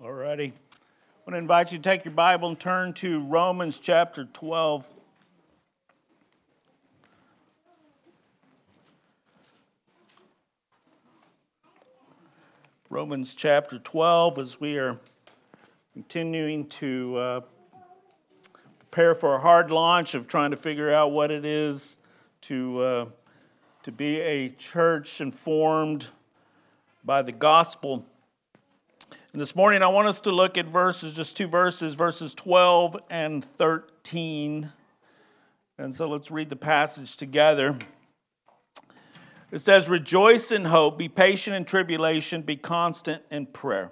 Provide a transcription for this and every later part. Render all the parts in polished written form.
Alrighty. I want to invite you to take your Bible and turn to Romans chapter 12. Romans chapter 12, as we are continuing to prepare for a hard launch of trying to figure out what it is to be a church informed by the gospel. And this morning I want us to look at just two verses, verses 12 and 13. And so let's read the passage together. It says, "Rejoice in hope, be patient in tribulation, be constant in prayer.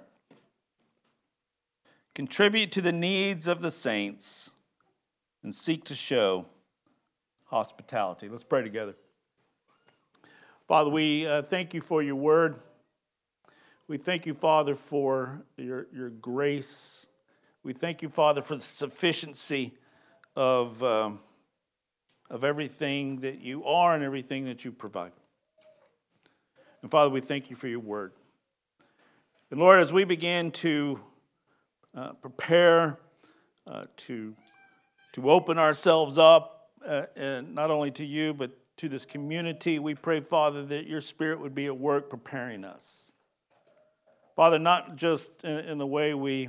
Contribute to the needs of the saints and seek to show hospitality." Let's pray together. Father, we thank you for your word. We thank you, Father, for your grace. We thank you, Father, for the sufficiency of everything that you are and everything that you provide. And Father, we thank you for your word. And Lord, as we begin to prepare to open ourselves up, and not only to you, but to this community, we pray, Father, that your Spirit would be at work preparing us. Father, not just in the way we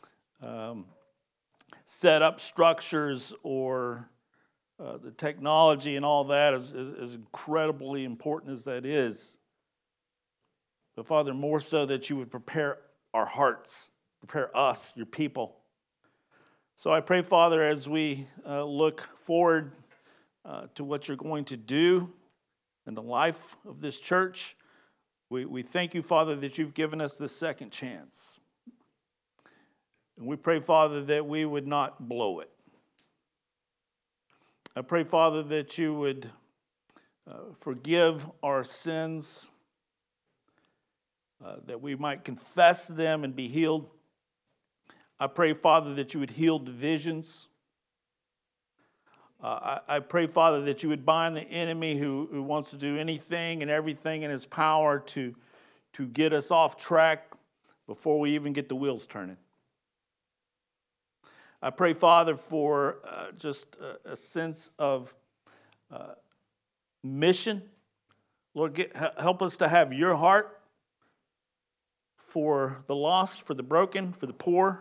set up structures or the technology and all that, as incredibly important as that is. But Father, more so that you would prepare our hearts, prepare us, your people. So I pray, Father, as we look forward to what you're going to do in the life of this church, we thank you, Father, that you've given us this second chance. And we pray, Father, that we would not blow it. I pray, Father, that you would forgive our sins, that we might confess them and be healed. I pray, Father, that you would heal divisions. I pray, Father, that you would bind the enemy who wants to do anything and everything in his power to get us off track before we even get the wheels turning. I pray, Father, for just a sense of mission. Lord, help us to have your heart for the lost, for the broken, for the poor,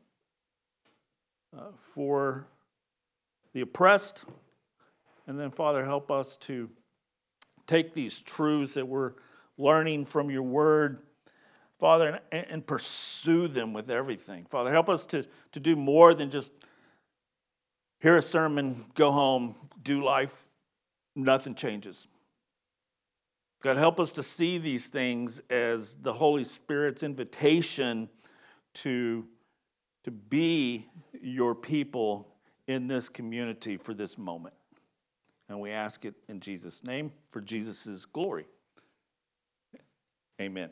for the oppressed. And then, Father, help us to take these truths that we're learning from your word, Father, and pursue them with everything. Father, help us to do more than just hear a sermon, go home, do life, nothing changes. God, help us to see these things as the Holy Spirit's invitation to be your people in this community for this moment. And we ask it in Jesus' name, for Jesus' glory. Amen.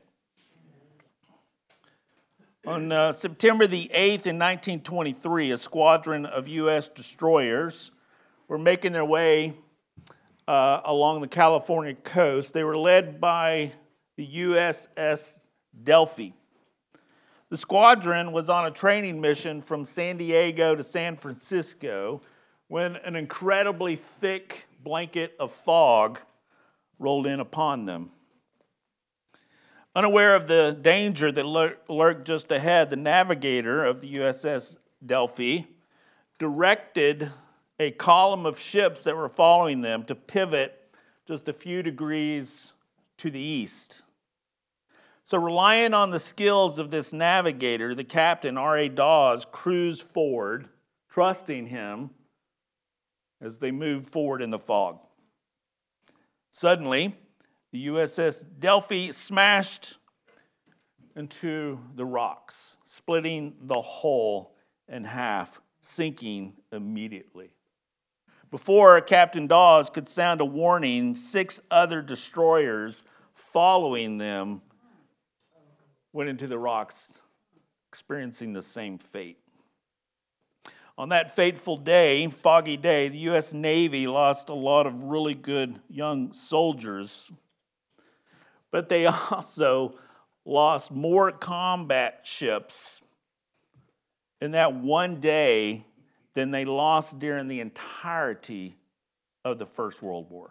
On September the 8th in 1923, a squadron of U.S. destroyers were making their way along the California coast. They were led by the USS Delphi. The squadron was on a training mission from San Diego to San Francisco when an incredibly thick blanket of fog rolled in upon them. Unaware of the danger that lurked just ahead, the navigator of the USS Delphi directed a column of ships that were following them to pivot just a few degrees to the east. So relying on the skills of this navigator, the captain, R.A. Dawes, cruised forward, trusting him as they moved forward in the fog. Suddenly, the USS Delphi smashed into the rocks, splitting the hull in half, sinking immediately. Before Captain Dawes could sound a warning, 6 other destroyers following them went into the rocks, experiencing the same fate. On that fateful day, foggy day, the U.S. Navy lost a lot of really good young soldiers, but they also lost more combat ships in that one day than they lost during the entirety of the First World War.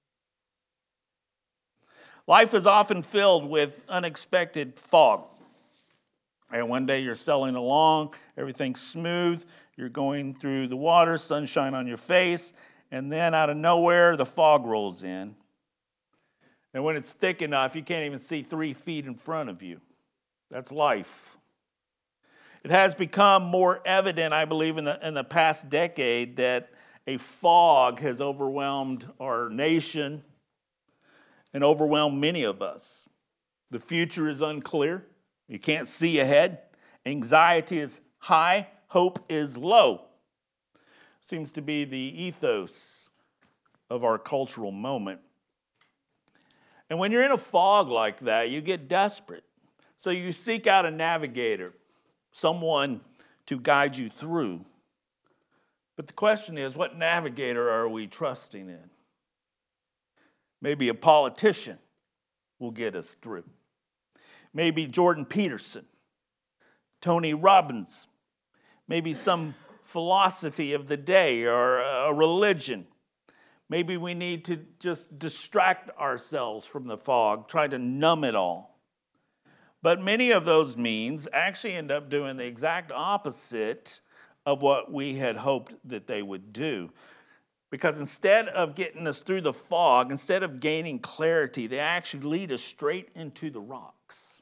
Life is often filled with unexpected fog. And one day you're sailing along, everything's smooth, you're going through the water, sunshine on your face, and then out of nowhere, the fog rolls in. And when it's thick enough, you can't even see 3 feet in front of you. That's life. It has become more evident, I believe, in the past decade that a fog has overwhelmed our nation and overwhelmed many of us. The future is unclear. You can't see ahead. Anxiety is high. Hope is low. Seems to be the ethos of our cultural moment. And when you're in a fog like that, you get desperate. So you seek out a navigator, someone to guide you through. But the question is, what navigator are we trusting in? Maybe a politician will get us through. Maybe Jordan Peterson, Tony Robbins, maybe some philosophy of the day or a religion. Maybe we need to just distract ourselves from the fog, try to numb it all. But many of those means actually end up doing the exact opposite of what we had hoped that they would do. Because instead of getting us through the fog, instead of gaining clarity, they actually lead us straight into the rocks.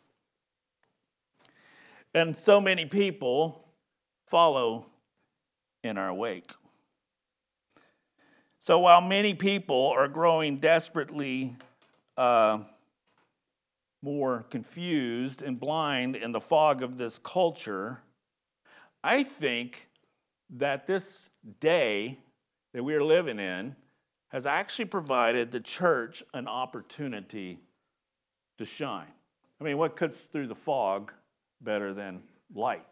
And so many people follow in our wake. So while many people are growing desperately more confused and blind in the fog of this culture, I think that this day that we are living in has actually provided the church an opportunity to shine. I mean, what cuts through the fog better than light?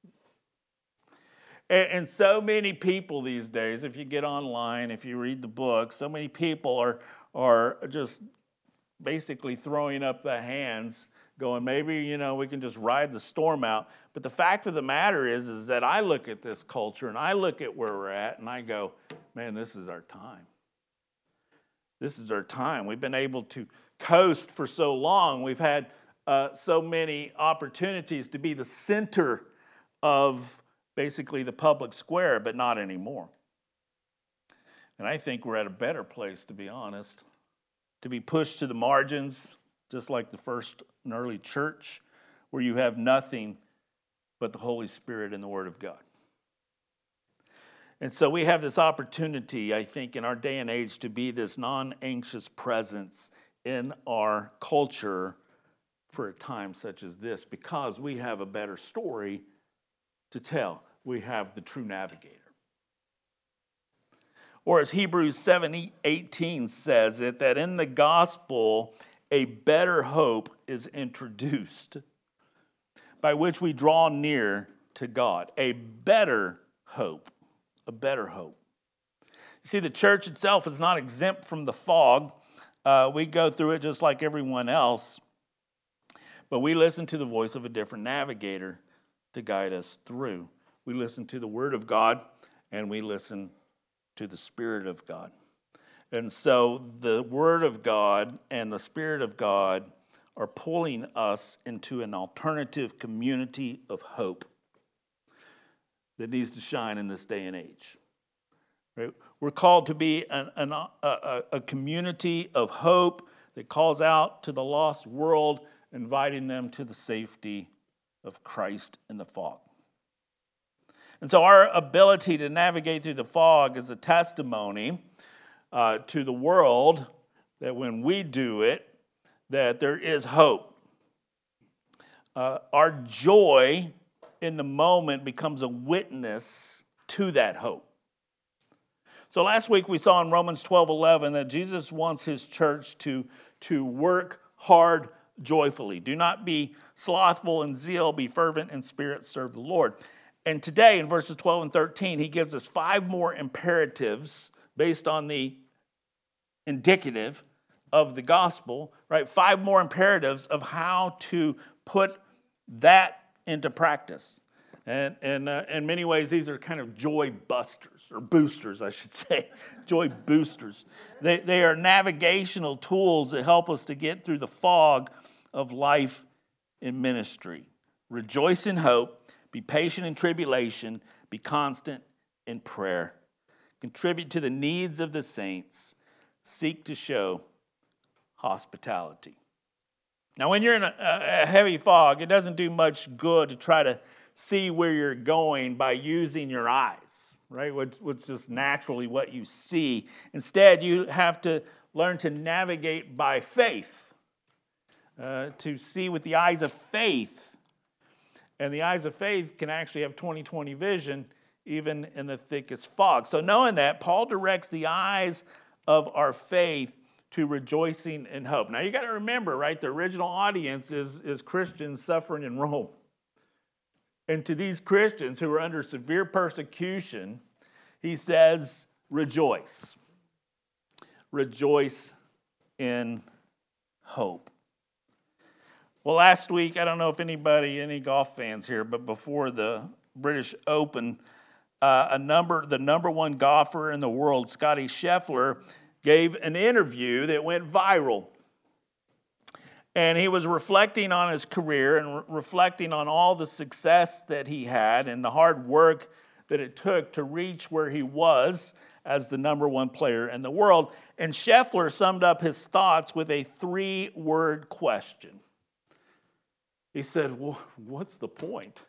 And so many people these days, if you get online, if you read the book, so many people are just basically throwing up the hands, going, maybe, we can just ride the storm out. But the fact of the matter is that I look at this culture and I look at where we're at and I go, man, this is our time. This is our time. We've been able to coast for so long. We've had so many opportunities to be the center of basically the public square, but not anymore. And I think we're at a better place, to be honest, to be pushed to the margins, just like the first and early church, where you have nothing but the Holy Spirit and the Word of God. And so we have this opportunity, I think, in our day and age to be this non-anxious presence in our culture for a time such as this, because we have a better story to tell. We have the true navigator. Or as Hebrews 7:18 says it, that in the gospel, a better hope is introduced by which we draw near to God. A better hope. A better hope. You see, the church itself is not exempt from the fog. We go through it just like everyone else. But we listen to the voice of a different navigator to guide us through. We listen to the Word of God, and we listen to the Spirit of God. And so the Word of God and the Spirit of God are pulling us into an alternative community of hope that needs to shine in this day and age. Right? We're called to be a community of hope that calls out to the lost world, inviting them to the safety of Christ in the fog. And so our ability to navigate through the fog is a testimony to the world that when we do it, that there is hope. Our joy in the moment becomes a witness to that hope. So last week we saw in Romans 12:11 that Jesus wants his church to work hard joyfully. Do not be slothful in zeal, be fervent in spirit, serve the Lord. And today in verses 12 and 13, he gives us 5 more imperatives based on the indicative of the gospel, right? 5 more imperatives of how to put that into practice. And in many ways, these are kind of joy busters, or boosters, I should say. Joy boosters. They are navigational tools that help us to get through the fog of life in ministry. Rejoice in hope, be patient in tribulation, be constant in prayer. Contribute to the needs of the saints. Seek to show hospitality. Now, when you're in a heavy fog, it doesn't do much good to try to see where you're going by using your eyes, right? What's just naturally what you see. Instead, you have to learn to navigate by faith, to see with the eyes of faith. And the eyes of faith can actually have 20/20 vision even in the thickest fog. So knowing that, Paul directs the eyes of our faith to rejoicing in hope. Now you got to remember, right, the original audience is Christians suffering in Rome. And to these Christians who are under severe persecution, he says, rejoice. Rejoice in hope. Well, last week, I don't know if any golf fans here, but before the British Open, the number one golfer in the world, Scottie Scheffler, gave an interview that went viral. And he was reflecting on his career and reflecting on all the success that he had and the hard work that it took to reach where he was as the number one player in the world. And Scheffler summed up his thoughts with a 3-word question. He said, well, what's the point?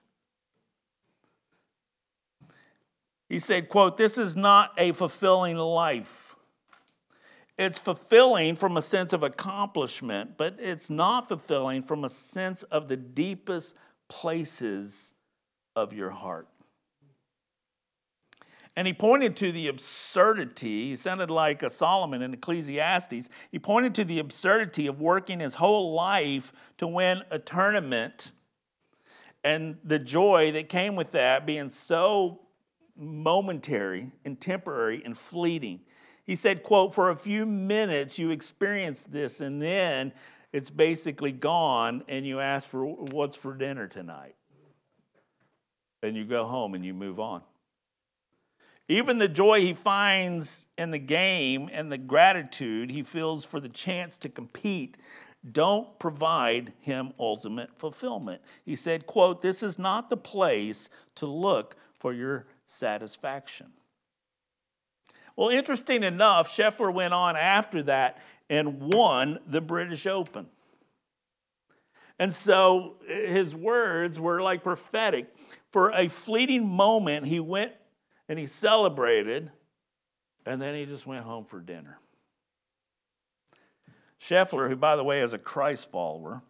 He said, quote, "This is not a fulfilling life. It's fulfilling from a sense of accomplishment, but it's not fulfilling from a sense of the deepest places of your heart." And he pointed to the absurdity. He sounded like a Solomon in Ecclesiastes. He pointed to the absurdity of working his whole life to win a tournament and the joy that came with that being so momentary and temporary and fleeting. He said, quote, "For a few minutes you experience this and then it's basically gone and you ask for what's for dinner tonight. And you go home and you move on." Even the joy he finds in the game and the gratitude he feels for the chance to compete don't provide him ultimate fulfillment. He said, quote, "This is not the place to look for your satisfaction." Well, interesting enough, Scheffler went on after that and won the British Open. And so his words were like prophetic. For a fleeting moment, he went and he celebrated, and then he just went home for dinner. Scheffler, who, by the way, is a Christ follower,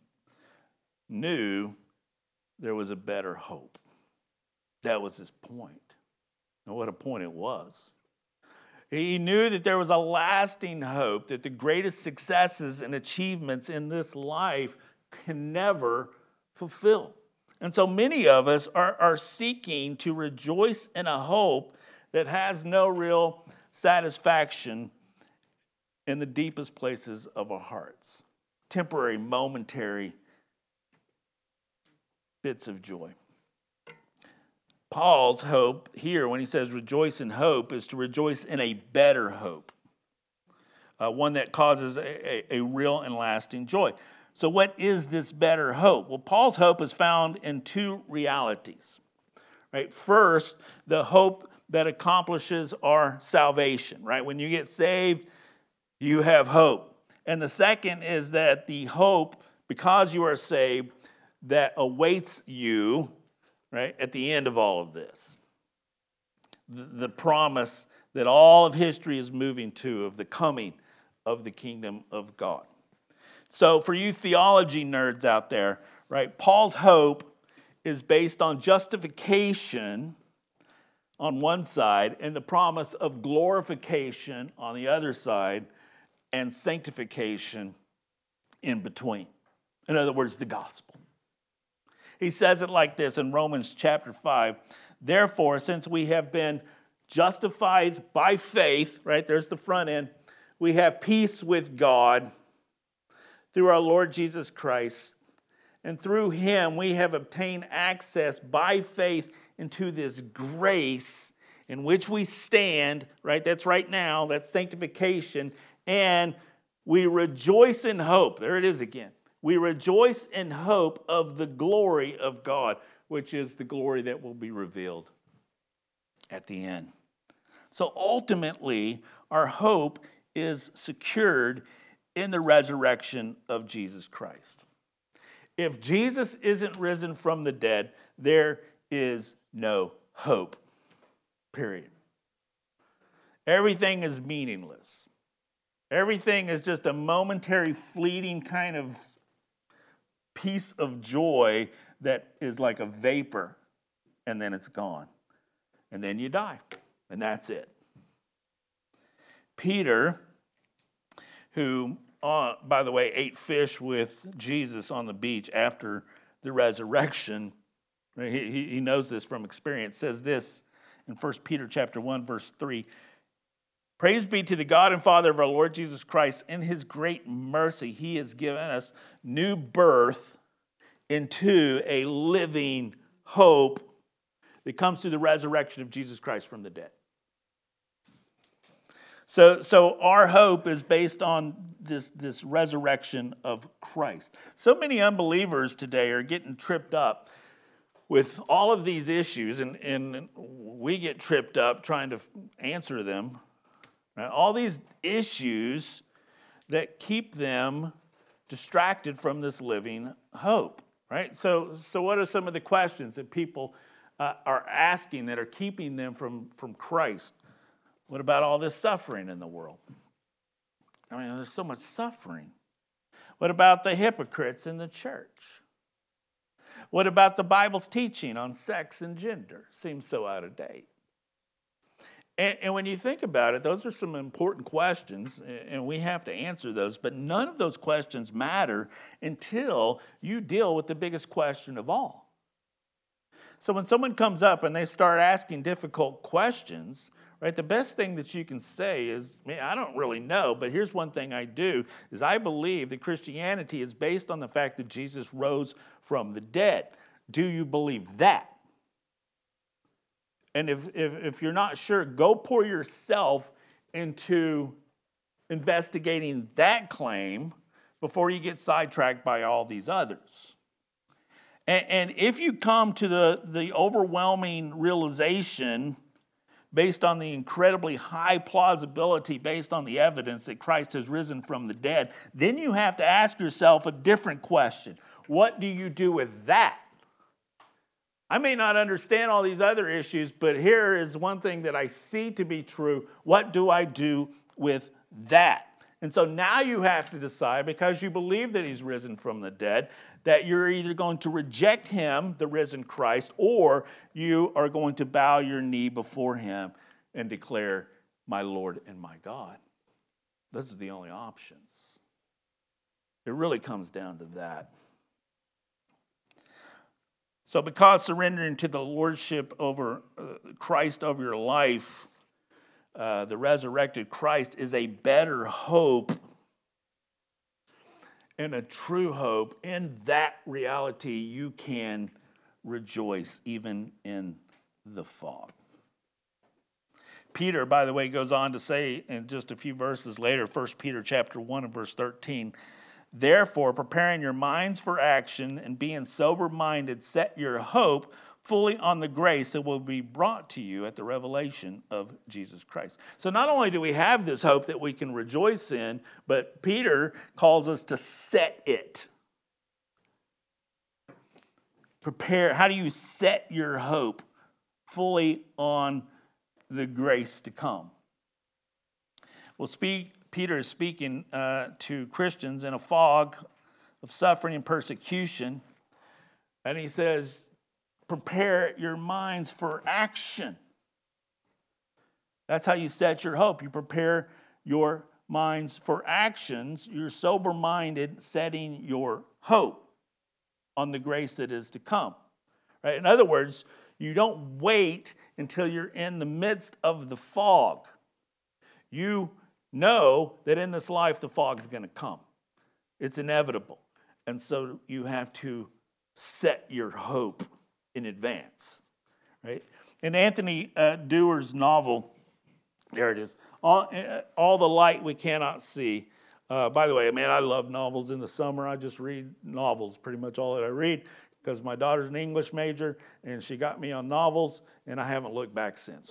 knew there was a better hope. That was his point. And what a point it was. He knew that there was a lasting hope, that the greatest successes and achievements in this life can never fulfill. And so many of us are seeking to rejoice in a hope that has no real satisfaction in the deepest places of our hearts. Temporary, momentary bits of joy. Paul's hope here, when he says rejoice in hope, is to rejoice in a better hope, one that causes a real and lasting joy. So what is this better hope? Well, Paul's hope is found in 2 realities. Right? First, the hope that accomplishes our salvation. Right? When you get saved, you have hope. And the second is that the hope, because you are saved, that awaits you, right, at the end of all of this. The promise that all of history is moving to of the coming of the kingdom of God. So for you theology nerds out there, right, Paul's hope is based on justification on one side and the promise of glorification on the other side and sanctification in between. In other words, the gospel. He says it like this in Romans chapter 5. "Therefore, since we have been justified by faith," right, there's the front end, "we have peace with God through our Lord Jesus Christ, and through him we have obtained access by faith into this grace in which we stand, right? That's right now, that's sanctification, and we rejoice in hope. There it is again. We rejoice in hope of the glory of God, which is the glory that will be revealed at the end. So ultimately, our hope is secured in the resurrection of Jesus Christ. If Jesus isn't risen from the dead, there is no hope. Period. Everything is meaningless. Everything is just a momentary, fleeting kind of piece of joy that is like a vapor, and then it's gone. And then you die, and that's it. Peter, who, by the way, ate fish with Jesus on the beach after the resurrection, he knows this from experience, says this in 1 Peter chapter 1, verse 3. Praise be to the God and Father of our Lord Jesus Christ. In his great mercy, he has given us new birth into a living hope that comes through the resurrection of Jesus Christ from the dead. So our hope is based on this resurrection of Christ. So many unbelievers today are getting tripped up with all of these issues, and we get tripped up trying to answer them. Right? All these issues that keep them distracted from this living hope. Right? So what are some of the questions that people are asking that are keeping them from Christ? What about all this suffering in the world? I mean, there's so much suffering. What about the hypocrites in the church? What about the Bible's teaching on sex and gender? Seems so out of date. And when you think about it, those are some important questions, and we have to answer those. But none of those questions matter until you deal with the biggest question of all. So when someone comes up and they start asking difficult questions, right, the best thing that you can say is, I don't really know, but here's one thing I do, is I believe that Christianity is based on the fact that Jesus rose from the dead. Do you believe that? And if you're not sure, go pour yourself into investigating that claim before you get sidetracked by all these others. And if you come to the overwhelming realization based on the incredibly high plausibility, based on the evidence that Christ has risen from the dead, then you have to ask yourself a different question. What do you do with that? I may not understand all these other issues, but here is one thing that I see to be true. What do I do with that? And so now you have to decide, because you believe that he's risen from the dead, that you're either going to reject him, the risen Christ, or you are going to bow your knee before him and declare, my Lord and my God. Those are the only options. It really comes down to that. So because surrendering to the lordship over Christ over your life, the resurrected Christ is a better hope and a true hope, in that reality you can rejoice even in the fog. Peter, by the way, goes on to say in just a few verses later, 1 Peter chapter 1 and verse 13, therefore, preparing your minds for action and being sober-minded, set your hope fully on the grace that will be brought to you at the revelation of Jesus Christ. So not only do we have this hope that we can rejoice in, but Peter calls us to set it. Prepare. How do you set your hope fully on the grace to come? Well, Peter is speaking to Christians in a fog of suffering and persecution. And he says, prepare your minds for action. That's how you set your hope. You prepare your minds for actions. You're sober-minded, setting your hope on the grace that is to come. Right? In other words, you don't wait until you're in the midst of the fog. You know that in this life the fog is going to come. It's inevitable. And so you have to set your hope in advance, right? In Anthony Doerr's novel, there it is, All the Light We Cannot See. By the way, man, I love novels in the summer. I just read novels, pretty much all that I read, because my daughter's an English major, and she got me on novels, and I haven't looked back since.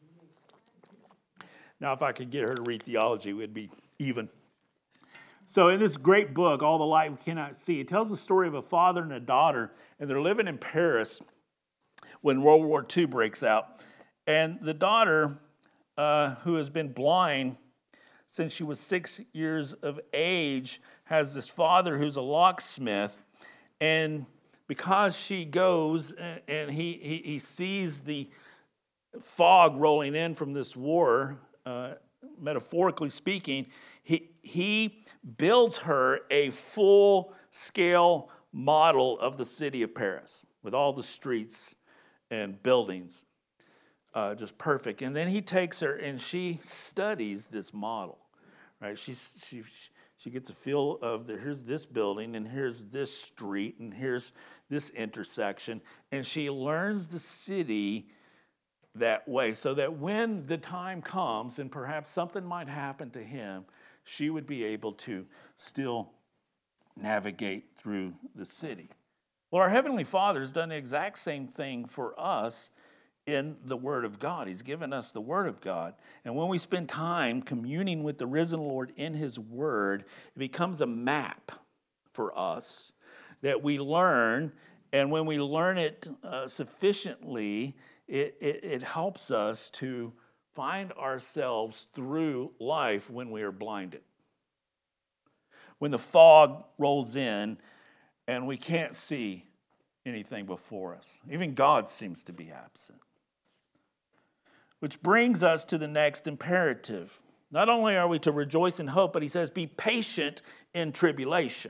Now, if I could get her to read theology, we'd be even. So in this great book, All the Light We Cannot See, it tells the story of a father and a daughter, and they're living in Paris when World War II breaks out. And the daughter, who has been blind since she was 6 years of age, has this father who's a locksmith. And because she goes and he sees the fog rolling in from this war, metaphorically speaking, he builds her a full-scale model of the city of Paris with all the streets and buildings, just perfect. And then he takes her and she studies this model, right? She gets a feel of here's this building and here's this street and here's this intersection, and she learns the city that way, so that when the time comes and perhaps something might happen to him, she would be able to still navigate through the city. Well, our Heavenly Father has done the exact same thing for us in the Word of God. He's given us the Word of God. And when we spend time communing with the risen Lord in His Word, it becomes a map for us that we learn. And when we learn it sufficiently, it helps us to find ourselves through life when we are blinded. When the fog rolls in and we can't see anything before us. Even God seems to be absent. Which brings us to the next imperative. Not only are we to rejoice in hope, but he says, be patient in tribulation.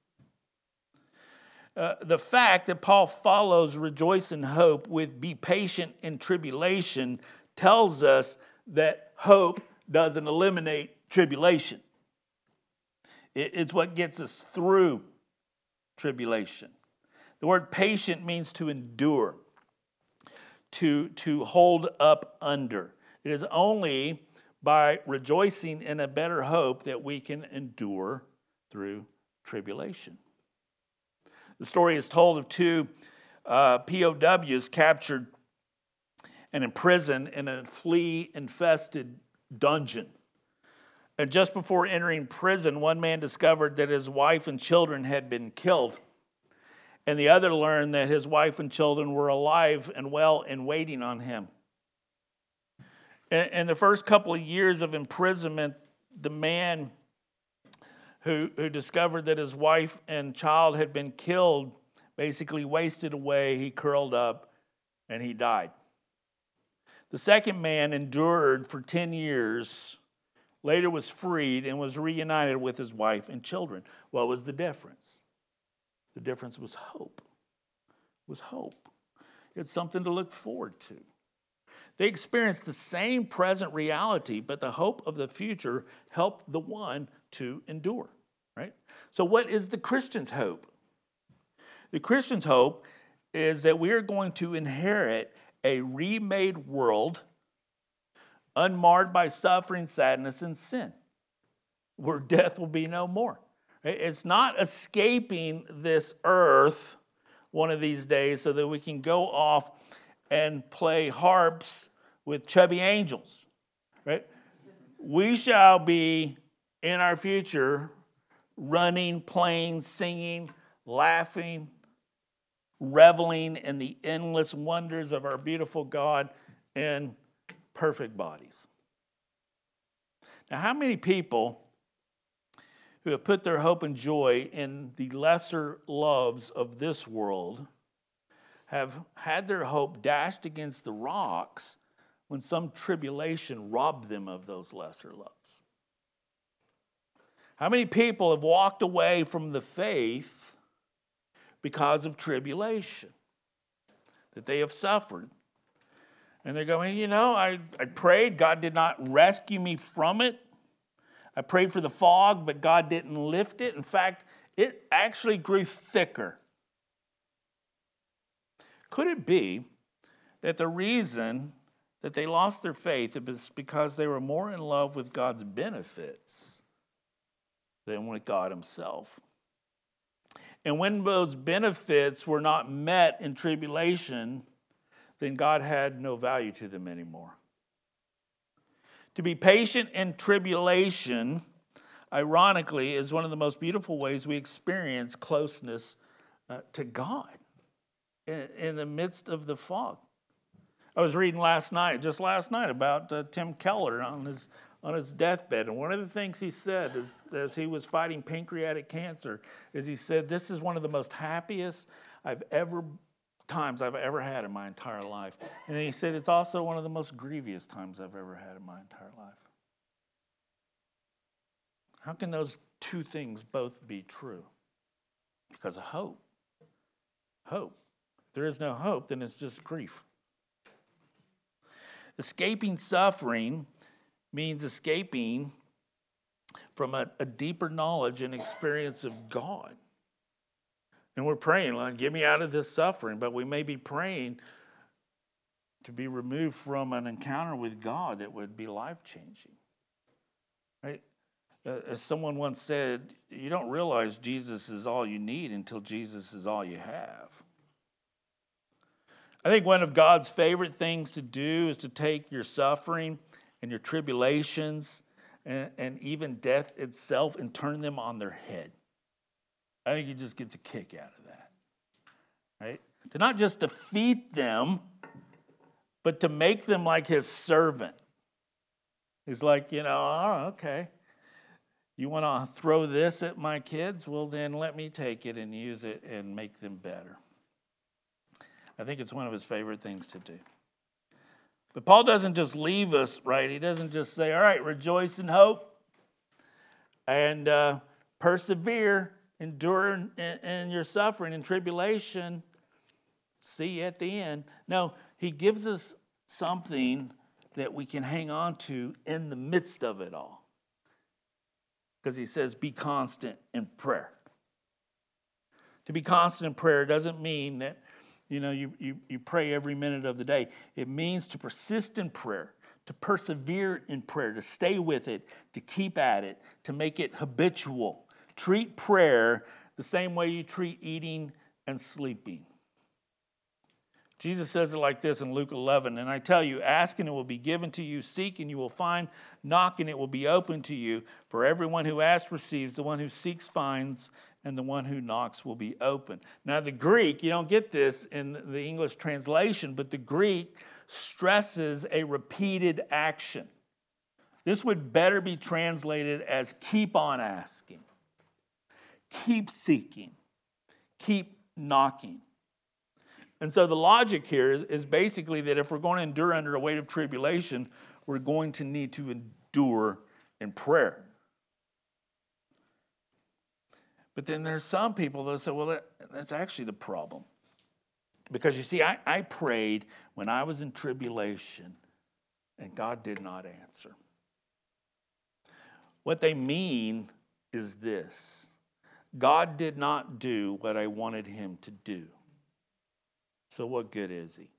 The fact that Paul follows rejoice in hope with be patient in tribulation tells us that hope doesn't eliminate tribulation. It's what gets us through tribulation. The word patient means to endure, to hold up under. It is only by rejoicing in a better hope that we can endure through tribulation. The story is told of two POWs captured and imprisoned in a flea-infested dungeon. And just before entering prison, one man discovered that his wife and children had been killed. And the other learned that his wife and children were alive and well and waiting on him. In the first couple of years of imprisonment, the man who discovered that his wife and child had been killed basically wasted away. He curled up and he died. The second man endured for 10 years, later was freed and was reunited with his wife and children. What was the difference? The difference was hope. It was hope. It's something to look forward to. They experienced the same present reality, but the hope of the future helped the one to endure, right? So what is the Christian's hope? The Christian's hope is that we are going to inherit a remade world unmarred by suffering, sadness, and sin, where death will be no more. It's not escaping this earth one of these days so that we can go off and play harps with chubby angels, right? We shall be, in our future, running, playing, singing, laughing, reveling in the endless wonders of our beautiful God in perfect bodies. Now, how many people who have put their hope and joy in the lesser loves of this world have had their hope dashed against the rocks when some tribulation robbed them of those lesser loves? How many people have walked away from the faith because of tribulation that they have suffered? And they're going, I prayed, God did not rescue me from it. I prayed for the fog, but God didn't lift it. In fact, it actually grew thicker. Could it be that the reason that they lost their faith was because they were more in love with God's benefits than with God himself? And when those benefits were not met in tribulation, then God had no value to them anymore. To be patient in tribulation, ironically, is one of the most beautiful ways we experience closeness to God in the midst of the fog. I was reading just last night, about Tim Keller on his deathbed, and one of the things he said as he was fighting pancreatic cancer is he said, "This is one of the most happiest times I've ever had in my entire life." And then he said, "It's also one of the most grievous times I've ever had in my entire life." How can those two things both be true? Because of hope. Hope. If there is no hope, then it's just grief. Escaping suffering means escaping from a deeper knowledge and experience of God. And we're praying, Lord, get me out of this suffering, but we may be praying to be removed from an encounter with God that would be life-changing. Right? As someone once said, you don't realize Jesus is all you need until Jesus is all you have. I think one of God's favorite things to do is to take your suffering and your tribulations and even death itself and turn them on their head. I think he just gets a kick out of that. Right? To not just defeat them, but to make them like his servant. He's like, oh, okay. You want to throw this at my kids? Well, then let me take it and use it and make them better. I think it's one of his favorite things to do. But Paul doesn't just leave us, right? He doesn't just say, all right, rejoice in hope and persevere, endure in your suffering and tribulation. See you at the end. No, he gives us something that we can hang on to in the midst of it all. Because he says, be constant in prayer. To be constant in prayer doesn't mean that you pray every minute of the day. It means to persist in prayer, to persevere in prayer, to stay with it, to keep at it, to make it habitual. Treat prayer the same way you treat eating and sleeping. Jesus says it like this in Luke 11, and I tell you, ask and it will be given to you, seek and you will find, knock and it will be open to you. For everyone who asks receives, the one who seeks finds, and the one who knocks will be open. Now the Greek, you don't get this in the English translation, but the Greek stresses a repeated action. This would better be translated as keep on asking, keep seeking, keep knocking. And so the logic here is basically that if we're going to endure under a weight of tribulation, we're going to need to endure in prayer. But then there's some people that say, well, that's actually the problem. Because you see, I prayed when I was in tribulation, and God did not answer. What they mean is this: God did not do what I wanted him to do. So what good is he?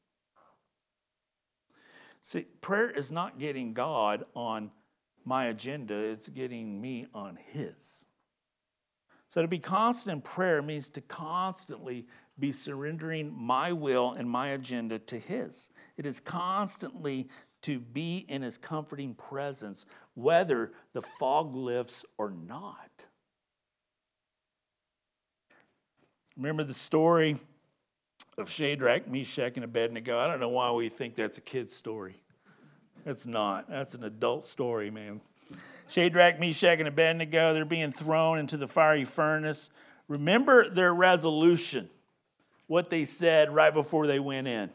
See, prayer is not getting God on my agenda, it's getting me on his. So to be constant in prayer means to constantly be surrendering my will and my agenda to his. It is constantly to be in his comforting presence, whether the fog lifts or not. Remember the story of Shadrach, Meshach, and Abednego? I don't know why we think that's a kid's story. It's not. That's an adult story, man. Shadrach, Meshach, and Abednego, they're being thrown into the fiery furnace. Remember their resolution, what they said right before they went in.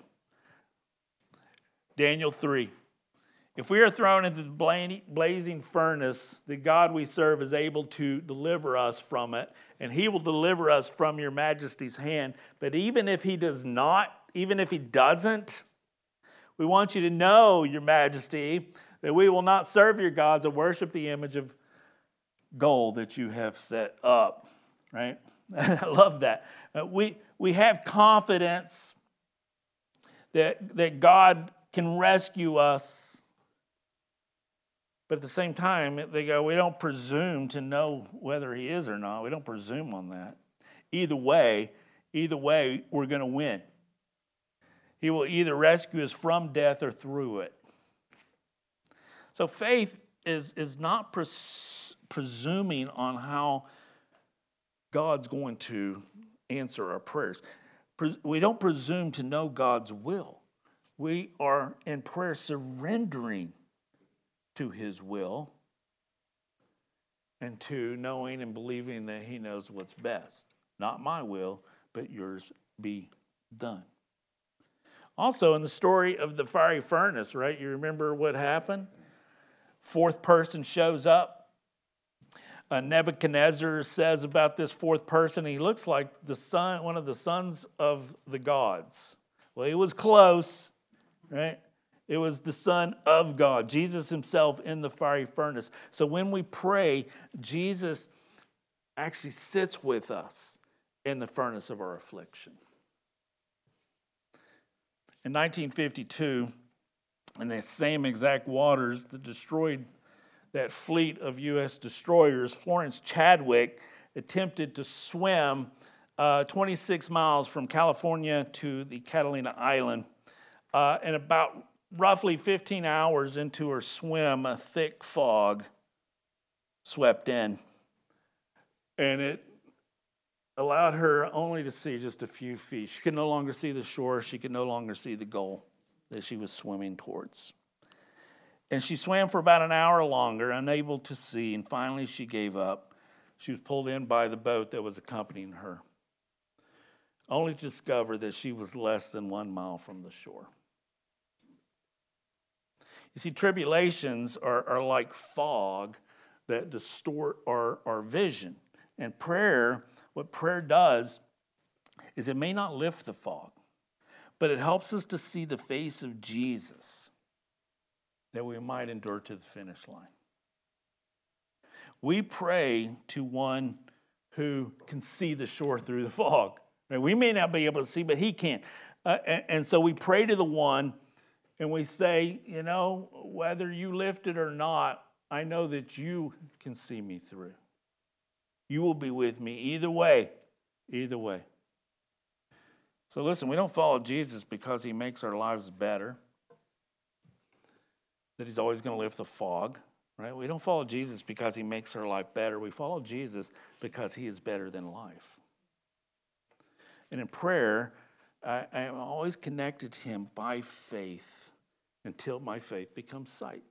Daniel 3. If we are thrown into the blazing furnace, the God we serve is able to deliver us from it, and he will deliver us from your majesty's hand. But even if he does not, even if he doesn't, we want you to know, your majesty, that we will not serve your gods or worship the image of gold that you have set up. Right? I love that. We have confidence that God can rescue us. But at the same time, they go, we don't presume to know whether he is or not. We don't presume on that. Either way, we're going to win. He will either rescue us from death or through it. So faith is not presuming on how God's going to answer our prayers. We don't presume to know God's will. We are in prayer surrendering to his will and to knowing and believing that he knows what's best. Not my will, but yours be done. Also, in the story of the fiery furnace, right? You remember what happened? Fourth person shows up. Nebuchadnezzar says about this fourth person, he looks like one of the sons of the gods. Well, he was close, right? It was the Son of God, Jesus himself in the fiery furnace. So when we pray, Jesus actually sits with us in the furnace of our affliction. In 1952, in the same exact waters that destroyed that fleet of U.S. destroyers, Florence Chadwick attempted to swim 26 miles from California to the Catalina Island. And about roughly 15 hours into her swim, a thick fog swept in. And it allowed her only to see just a few feet. She could no longer see the shore. She could no longer see the goal that she was swimming towards. And she swam for about an hour longer, unable to see, and finally she gave up. She was pulled in by the boat that was accompanying her, only to discover that she was less than 1 mile from the shore. You see, tribulations are like fog that distort our vision. And what prayer does is it may not lift the fog, but it helps us to see the face of Jesus that we might endure to the finish line. We pray to one who can see the shore through the fog. We may not be able to see, but he can. And so we pray to the one and we say, whether you lift it or not, I know that you can see me through. You will be with me either way. Either way. So listen, we don't follow Jesus because he makes our lives better, that he's always going to lift the fog, right? We don't follow Jesus because he makes our life better. We follow Jesus because he is better than life. And in prayer, I am always connected to him by faith until my faith becomes sight.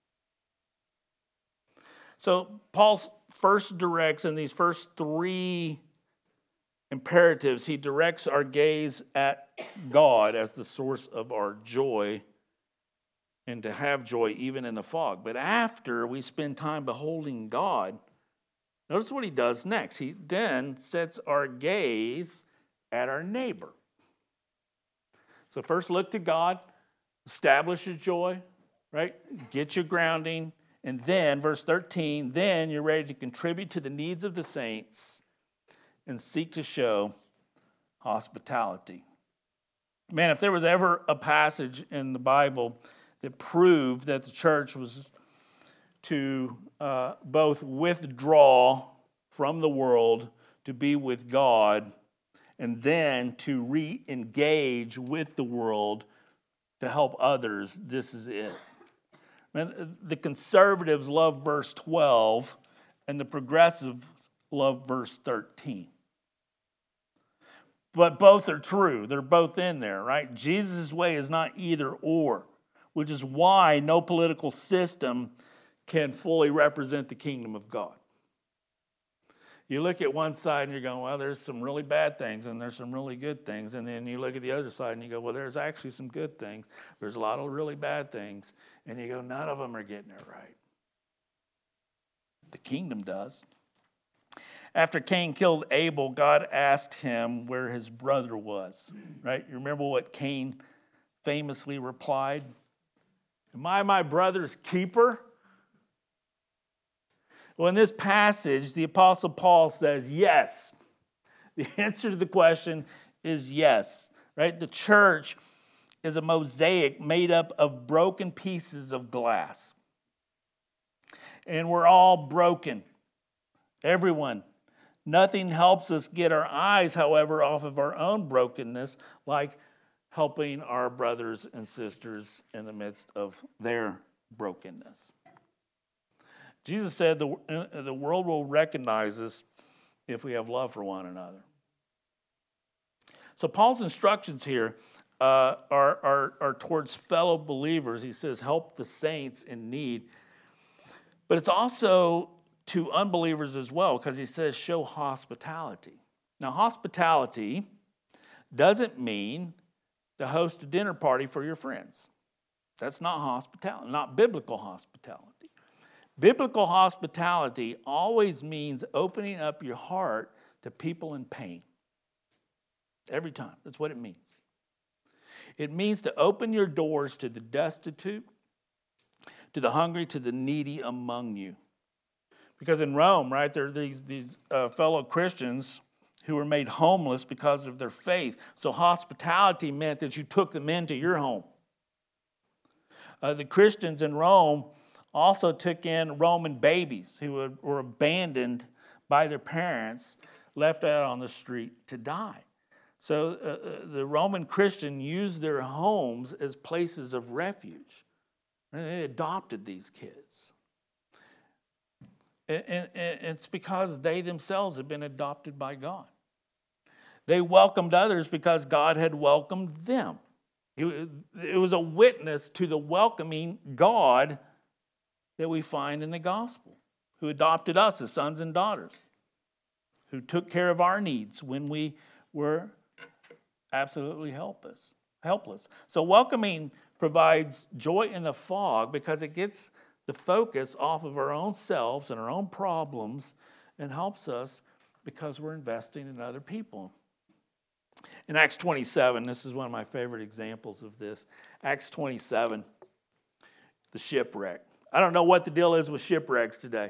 So Paul first directs in these first three imperatives, he directs our gaze at God as the source of our joy and to have joy even in the fog. But after we spend time beholding God, notice what he does next. He then sets our gaze at our neighbor. So first look to God, establish your joy, right? Get your grounding. And then, verse 13, then you're ready to contribute to the needs of the saints and seek to show hospitality. Man, if there was ever a passage in the Bible that proved that the church was to both withdraw from the world to be with God and then to re-engage with the world to help others, this is it. Man, the conservatives love verse 12 and the progressives love verse 13. But both are true. They're both in there, right? Jesus' way is not either or, which is why no political system can fully represent the kingdom of God. You look at one side and you're going, well, there's some really bad things and there's some really good things. And then you look at the other side and you go, well, there's actually some good things. There's a lot of really bad things. And you go, none of them are getting it right. The kingdom does. After Cain killed Abel, God asked him where his brother was, right? You remember what Cain famously replied? Am I my brother's keeper? Well, in this passage, the Apostle Paul says yes. The answer to the question is yes, right? The church is a mosaic made up of broken pieces of glass. And we're all broken. Everyone. Nothing helps us get our eyes, however, off of our own brokenness, like helping our brothers and sisters in the midst of their brokenness. Jesus said the world will recognize us if we have love for one another. So Paul's instructions here are towards fellow believers. He says, help the saints in need. But it's also to unbelievers as well, because he says, show hospitality. Now, hospitality doesn't mean to host a dinner party for your friends. That's not hospitality, not biblical hospitality. Biblical hospitality always means opening up your heart to people in pain. Every time. That's what it means. It means to open your doors to the destitute, to the hungry, to the needy among you. Because in Rome, right, there are these fellow Christians who were made homeless because of their faith. So hospitality meant that you took them into your home. The Christians in Rome also took in Roman babies who were abandoned by their parents, left out on the street to die. So the Roman Christian used their homes as places of refuge. And they adopted these kids. And it's because they themselves had been adopted by God. They welcomed others because God had welcomed them. It was a witness to the welcoming God that we find in the gospel, who adopted us as sons and daughters, who took care of our needs when we were absolutely helpless. So welcoming provides joy in the fog because it gets the focus off of our own selves and our own problems and helps us because we're investing in other people. In Acts 27, this is one of my favorite examples of this. Acts 27, the shipwreck. I don't know what the deal is with shipwrecks today.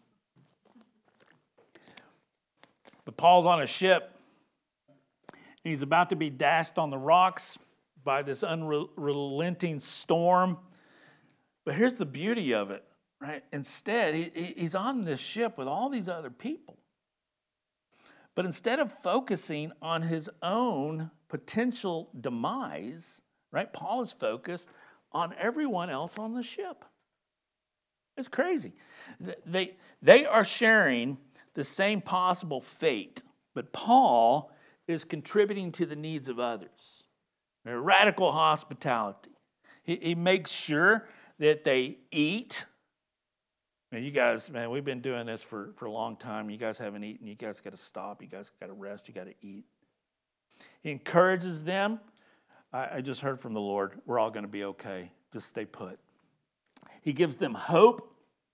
But Paul's on a ship. And he's about to be dashed on the rocks by this unrelenting storm. But here's the beauty of it, right? Instead, he's on this ship with all these other people. But instead of focusing on his own potential demise, right, Paul is focused on everyone else on the ship. It's crazy. They are sharing the same possible fate, but Paul is contributing to the needs of others. Radical hospitality. He makes sure that they eat. Man, you guys, we've been doing this for a long time. You guys haven't eaten. You guys got to stop. You guys got to rest. You got to eat. He encourages them. I just heard from the Lord, we're all going to be okay. Just stay put. He gives them hope.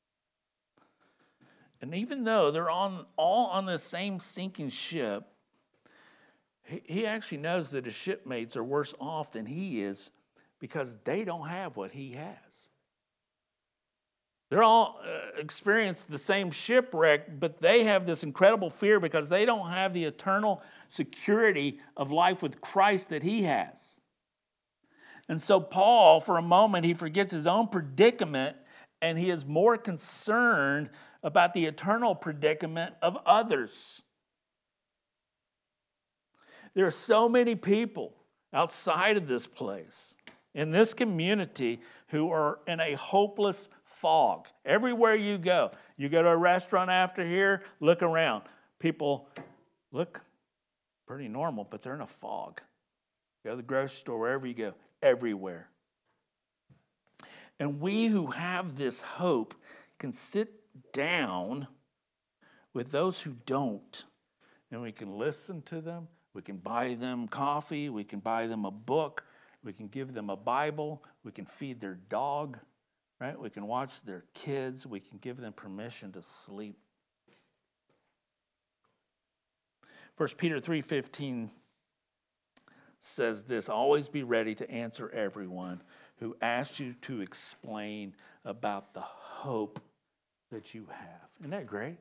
And even though they're all on the same sinking ship, he actually knows that his shipmates are worse off than he is because they don't have what he has. They're all experienced the same shipwreck, but they have this incredible fear because they don't have the eternal security of life with Christ that he has. And so Paul, for a moment, he forgets his own predicament and he is more concerned about the eternal predicament of others. There are so many people outside of this place, in this community, who are in a hopeless fog. Everywhere you go to a restaurant after here, look around. People look pretty normal, but they're in a fog. Go to the grocery store, wherever you go, everywhere. And we who have this hope can sit down with those who don't, and we can listen to them. We can buy them coffee. We can buy them a book. We can give them a Bible. We can feed their dog, right? We can watch their kids. We can give them permission to sleep. 1 Peter 3:15 says this, always be ready to answer everyone who asks you to explain about the hope that you have. Isn't that great?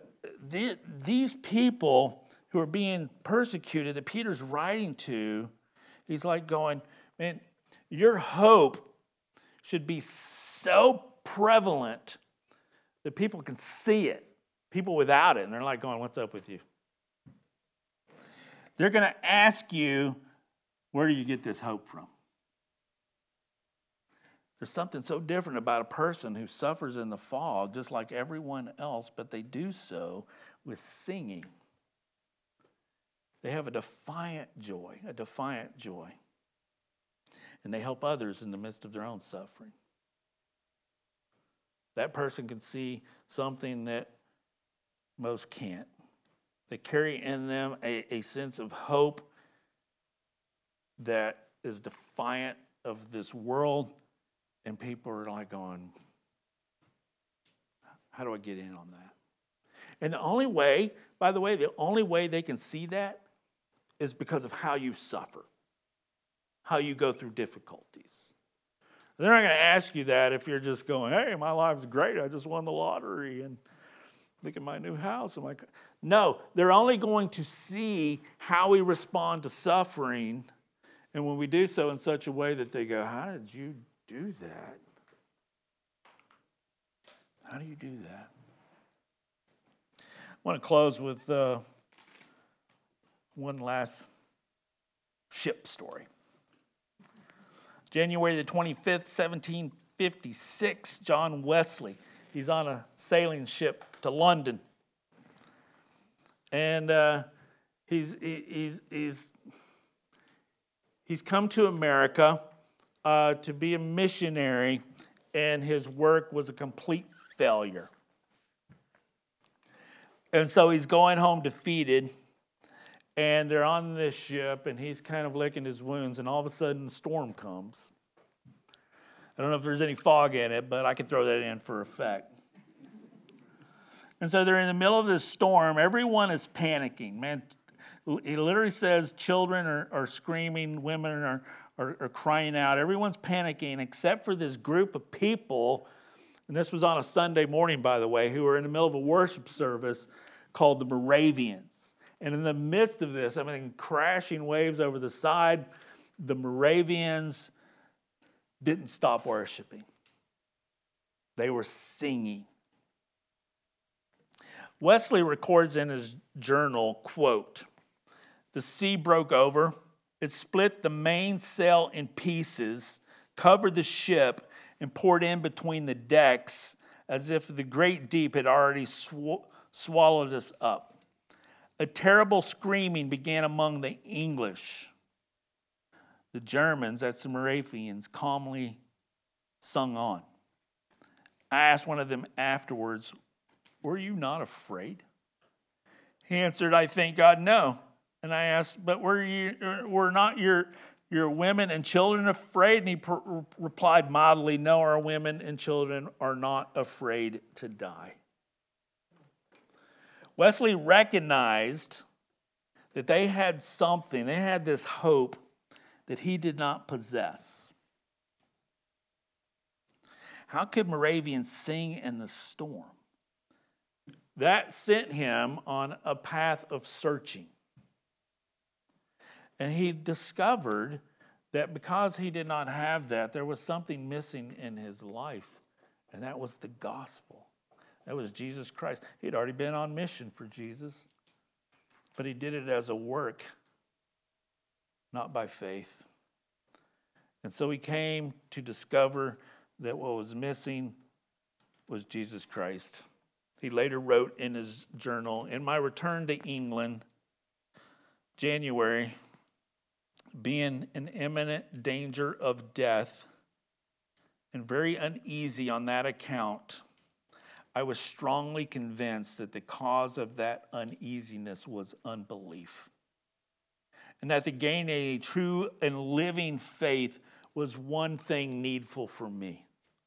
These people who are being persecuted that Peter's writing to He's like going, man, your hope should be so prevalent that people can see it. People without it, and they're like going, what's up with you? They're going to ask you, where do you get this hope from? There's something so different about a person who suffers in the fall, just like everyone else, but they do so with singing. They have a defiant joy. And they help others in the midst of their own suffering. That person can see something that most can't. They carry in them a sense of hope that is defiant of this world. And people are like going, how do I get in on that? And the only way, by the way, they can see that is because of how you suffer, how you go through difficulties. They're not going to ask you that if you're just going, hey, my life's great. I just won the lottery and look at my new house. No, they're only going to see how we respond to suffering. And when we do so in such a way that they go, how did you do that? How do you do that? I want to close with one last ship story. January the 25th, 1756, John Wesley. He's on a sailing ship to London. And he's come to America to be a missionary, and his work was a complete failure. And so he's going home defeated, and they're on this ship, and he's kind of licking his wounds, and all of a sudden a storm comes. I don't know if there's any fog in it, but I can throw that in for effect. And so they're in the middle of this storm. Everyone is panicking. Man, he literally says children are screaming, women are crying out. Everyone's panicking except for this group of people, and this was on a Sunday morning, by the way, who were in the middle of a worship service called the Moravians. And in the midst of this, crashing waves over the side, the Moravians didn't stop worshiping. They were singing. Wesley records in his journal, quote, "The sea broke over. It split the mainsail in pieces, covered the ship, and poured in between the decks as if the great deep had already swallowed us up. A terrible screaming began among the English. The Germans, that's the Moravians, calmly sung on. I asked one of them afterwards, 'Were you not afraid?' He answered, 'I thank God, no.' And I asked, 'But were not your women and children afraid?' And he replied mildly, 'No, our women and children are not afraid to die.'" Wesley recognized that they had something, they had this hope that he did not possess. How could Moravians sing in the storm? That sent him on a path of searching. And he discovered that because he did not have that, there was something missing in his life, and that was the gospel. That was Jesus Christ. He'd already been on mission for Jesus, but he did it as a work, not by faith. And so he came to discover that what was missing was Jesus Christ. He later wrote in his journal, "In my return to England, January, being in imminent danger of death and very uneasy on that account, I was strongly convinced that the cause of that uneasiness was unbelief, and that to gain a true and living faith was one thing needful for me.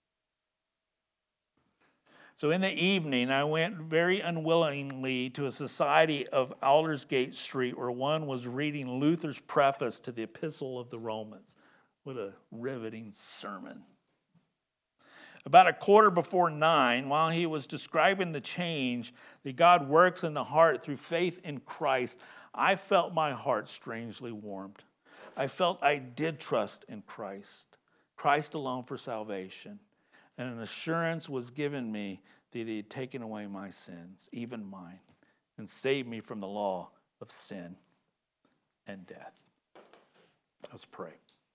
So in the evening, I went very unwillingly to a society of Aldersgate Street where one was reading Luther's preface to the Epistle of the Romans." What a riveting sermon. About 9:15, while he was describing the change that God works in the heart through faith in Christ, I felt my heart strangely warmed. I felt I did trust in Christ, Christ alone for salvation. And an assurance was given me that he had taken away my sins, even mine, and saved me from the law of sin and death. Let's pray.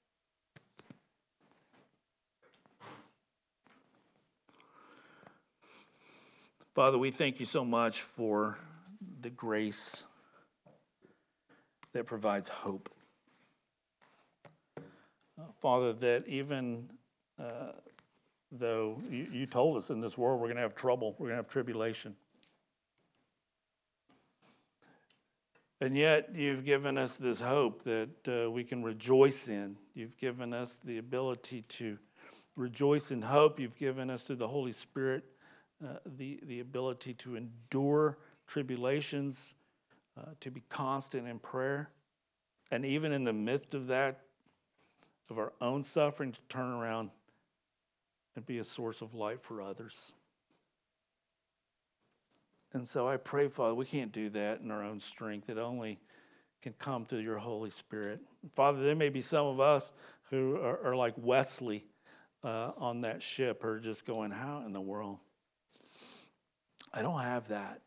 Father, we thank you so much for the grace that provides hope. Father, that even though you told us in this world we're going to have trouble, we're going to have tribulation. And yet you've given us this hope that we can rejoice in. You've given us the ability to rejoice in hope. You've given us through the Holy Spirit the ability to endure tribulations, to be constant in prayer. And even in the midst of that, of our own suffering, to turn around and be a source of light for others. And so I pray, Father, we can't do that in our own strength. It only can come through your Holy Spirit. Father, there may be some of us who are like Wesley on that ship, who are just going, how in the world? I don't have that.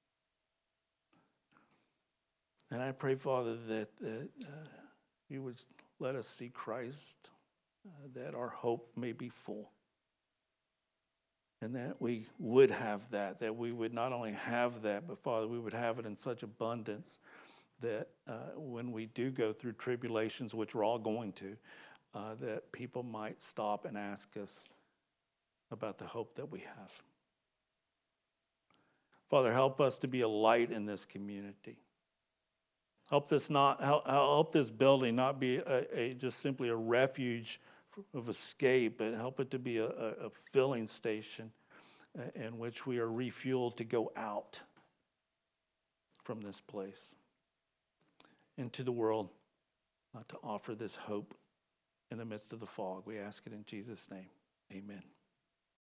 And I pray, Father, that you would let us see Christ, that our hope may be full. And that we would have that we would not only have that, but Father, we would have it in such abundance that when we do go through tribulations, which we're all going to, that people might stop and ask us about the hope that we have. Father, help us to be a light in this community. Help this building not be just simply a refuge of escape, but help it to be a filling station in which we are refueled to go out from this place into the world, to offer this hope in the midst of the fog. We ask it in Jesus' name. Amen.